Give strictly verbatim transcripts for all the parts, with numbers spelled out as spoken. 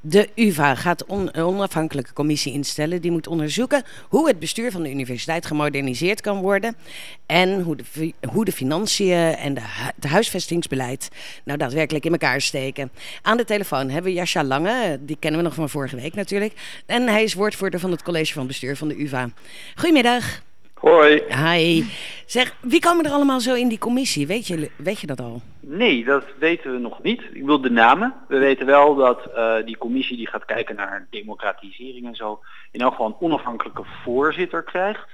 De U vA gaat on- een onafhankelijke commissie instellen. Die moet onderzoeken hoe het bestuur van de universiteit gemoderniseerd kan worden. En hoe de, fi- hoe de financiën en de hu- het huisvestingsbeleid nou daadwerkelijk in elkaar steken. Aan de telefoon hebben we Jascha Lange. Die kennen we nog van vorige week natuurlijk. En hij is woordvoerder van het college van bestuur van de U vA. Goedemiddag. Hoi. Hi. Zeg, wie komen er allemaal zo in die commissie? Weet je, weet je dat al? Nee, dat weten we nog niet. Ik wil de namen. We weten wel dat uh, die commissie die gaat kijken naar democratisering en zo, in elk geval een onafhankelijke voorzitter krijgt.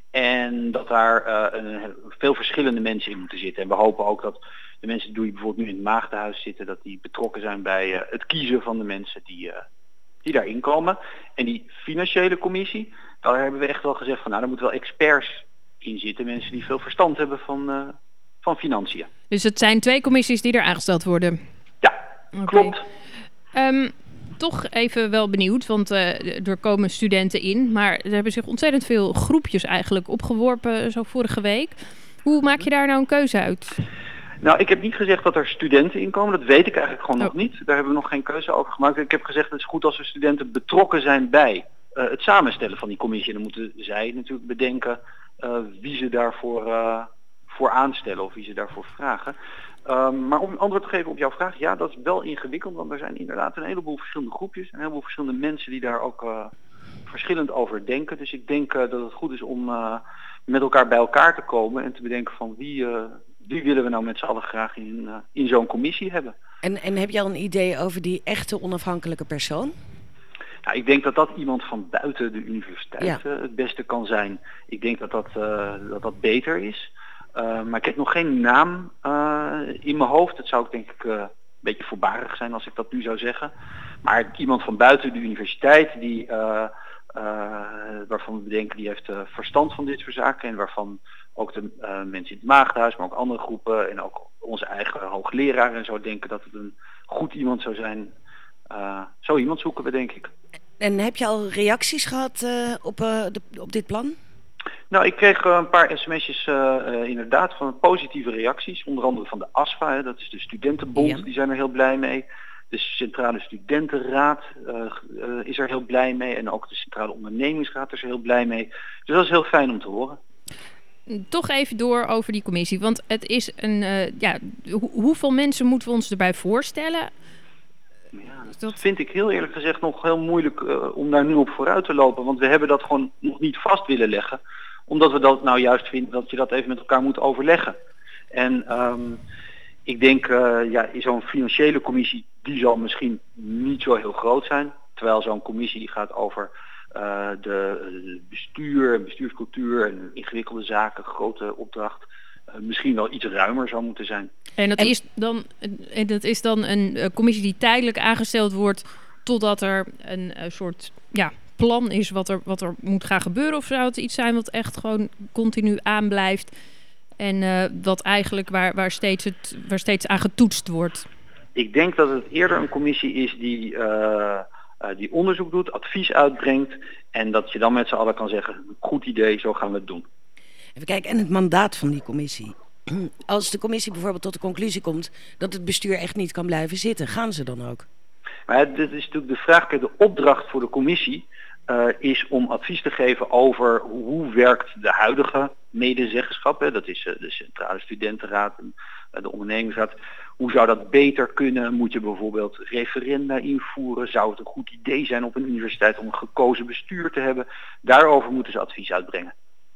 En dat daar uh, een, veel verschillende mensen in moeten zitten. En we hopen ook dat de mensen die bijvoorbeeld nu in het Maagdenhuis zitten, dat die betrokken zijn bij uh, het kiezen van de mensen die, uh, die daarin komen. En die financiële commissie, daar hebben we echt wel gezegd van nou, daar moeten wel experts in zitten. Mensen die veel verstand hebben van, uh, van financiën. Dus het zijn twee commissies die er aangesteld worden? Ja, okay. Klopt. Um, toch even wel benieuwd, want uh, er komen studenten in, maar er hebben zich ontzettend veel groepjes eigenlijk opgeworpen zo vorige week. Hoe maak je daar nou een keuze uit? Nou, ik heb niet gezegd dat er studenten inkomen. Dat weet ik eigenlijk gewoon oh. nog niet. Daar hebben we nog geen keuze over gemaakt. Ik heb gezegd het is goed als er studenten betrokken zijn bij uh, het samenstellen van die commissie. En dan moeten zij natuurlijk bedenken uh, wie ze daarvoor uh, voor aanstellen of wie ze daarvoor vragen. Um, maar om antwoord te geven op jouw vraag, ja, dat is wel ingewikkeld. Want er zijn inderdaad een heleboel verschillende groepjes. Een heleboel verschillende mensen die daar ook uh, verschillend over denken. Dus ik denk uh, dat het goed is om uh, met elkaar bij elkaar te komen en te bedenken van wie... Uh, Wie willen we nou met z'n allen graag in, uh, in zo'n commissie hebben? En, en heb je al een idee over die echte onafhankelijke persoon? Nou, ik denk dat dat iemand van buiten de universiteit ja. uh, het beste kan zijn. Ik denk dat dat, uh, dat, dat beter is. Uh, maar ik heb nog geen naam uh, in mijn hoofd. Dat zou ik denk ik uh, een beetje voorbarig zijn als ik dat nu zou zeggen. Maar iemand van buiten de universiteit die... Uh, Uh, waarvan we denken die heeft uh, verstand van dit soort zaken en waarvan ook de uh, mensen in het Maagdenhuis, maar ook andere groepen en ook onze eigen hoogleraar en zo denken dat het een goed iemand zou zijn. Uh, zo iemand zoeken we denk ik. En heb je al reacties gehad uh, op, uh, de, op dit plan? Nou, ik kreeg uh, een paar sms'jes uh, uh, inderdaad van positieve reacties, onder andere van de A S F A, hè, dat is de studentenbond, ja. Die zijn er heel blij mee. De Centrale Studentenraad uh, uh, is er heel blij mee en ook de Centrale Ondernemingsraad is er heel blij mee. Dus dat is heel fijn om te horen. Toch even door over die commissie, want het is een, uh, ja, ho- hoeveel mensen moeten we ons erbij voorstellen? Ja, dat vind ik heel eerlijk gezegd nog heel moeilijk uh, om daar nu op vooruit te lopen, want we hebben dat gewoon nog niet vast willen leggen, omdat we dat nou juist vinden dat je dat even met elkaar moet overleggen. En um, ik denk, uh, ja, in zo'n financiële commissie, die zal misschien niet zo heel groot zijn. Terwijl zo'n commissie die gaat over uh, de bestuur, bestuurscultuur en ingewikkelde zaken, grote opdracht, uh, misschien wel iets ruimer zou moeten zijn. En dat, en... Is, dan, en dat is dan een uh, commissie die tijdelijk aangesteld wordt totdat er een uh, soort ja, plan is wat er, wat er moet gaan gebeuren? Of zou het iets zijn wat echt gewoon continu aanblijft? En uh, wat eigenlijk waar, waar, steeds het, waar steeds aan getoetst wordt? Ik denk dat het eerder een commissie is die, uh, uh, die onderzoek doet, advies uitbrengt. En dat je dan met z'n allen kan zeggen, goed idee, zo gaan we het doen. Even kijken, en het mandaat van die commissie. Als de commissie bijvoorbeeld tot de conclusie komt dat het bestuur echt niet kan blijven zitten, gaan ze dan ook? Maar dit is natuurlijk de vraag, de opdracht voor de commissie uh, is om advies te geven over hoe werkt de huidige medezeggenschap. Hè? Dat is uh, de Centrale Studentenraad en uh, de Ondernemingsraad. Hoe zou dat beter kunnen? Moet je bijvoorbeeld referenda invoeren? Zou het een goed idee zijn op een universiteit om een gekozen bestuur te hebben? Daarover moeten ze advies uitbrengen.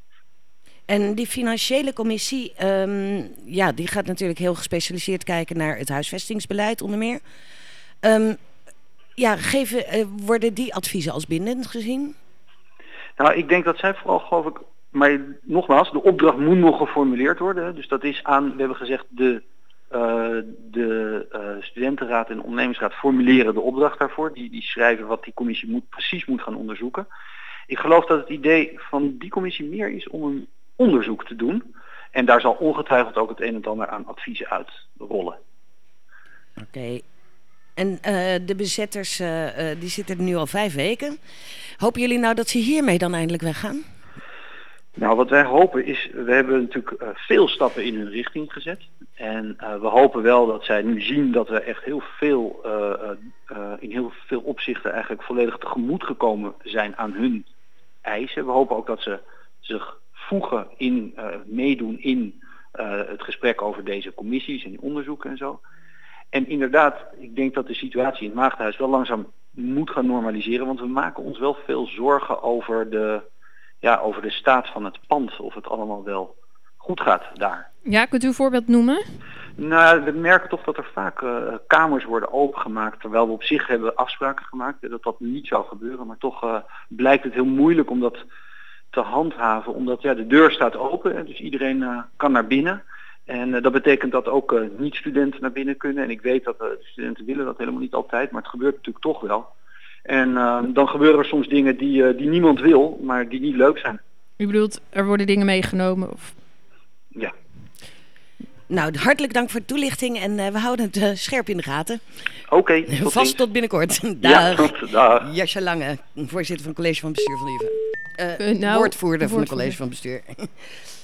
En die financiële commissie, um, ja, die gaat natuurlijk heel gespecialiseerd kijken naar het huisvestingsbeleid onder meer. Um, ja, geven, uh, worden die adviezen als bindend gezien? Nou, ik denk dat zij vooral, geloof ik, maar nogmaals, de opdracht moet nog geformuleerd worden. Hè? Dus dat is aan, we hebben gezegd, de, uh, de uh, studentenraad en de ondernemingsraad formuleren de opdracht daarvoor. Die, die schrijven wat die commissie moet, precies moet gaan onderzoeken. Ik geloof dat het idee van die commissie meer is om een onderzoek te doen. En daar zal ongetwijfeld ook het een en ander aan adviezen uitrollen. Oké. Okay. En uh, de bezetters, uh, uh, die zitten er nu al vijf weken. Hopen jullie nou dat ze hiermee dan eindelijk weggaan? Nou, wat wij hopen is, we hebben natuurlijk uh, veel stappen in hun richting gezet. En uh, we hopen wel dat zij nu zien dat we echt heel veel, uh, uh, in heel veel opzichten eigenlijk volledig tegemoet gekomen zijn aan hun eisen. We hopen ook dat ze zich voegen in, uh, meedoen in uh, het gesprek over deze commissies en die onderzoeken en zo. En inderdaad, ik denk dat de situatie in het Maagdenhuis wel langzaam moet gaan normaliseren, want we maken ons wel veel zorgen over de, ja, over de staat van het pand, of het allemaal wel goed gaat daar. Ja, kunt u een voorbeeld noemen? Nou, we merken toch dat er vaak uh, kamers worden opengemaakt, terwijl we op zich hebben afspraken gemaakt dat dat niet zou gebeuren, maar toch uh, blijkt het heel moeilijk om dat te handhaven, omdat ja, de deur staat open en dus iedereen uh, kan naar binnen. En uh, dat betekent dat ook uh, niet-studenten naar binnen kunnen. En ik weet dat uh, de studenten willen dat helemaal niet altijd, maar het gebeurt natuurlijk toch wel. En uh, dan gebeuren er soms dingen die, uh, die niemand wil, maar die niet leuk zijn. U bedoelt, er worden dingen meegenomen? Of... Ja. Nou, hartelijk dank voor de toelichting en uh, we houden het uh, scherp in de gaten. Oké. Okay, Vast ziens. tot binnenkort. Dag. Ja, tot, dag. Jascha Lange, voorzitter van het college van bestuur van de U vA. Uh, Uh, nou, woordvoerder van het woordvoerder. college van bestuur.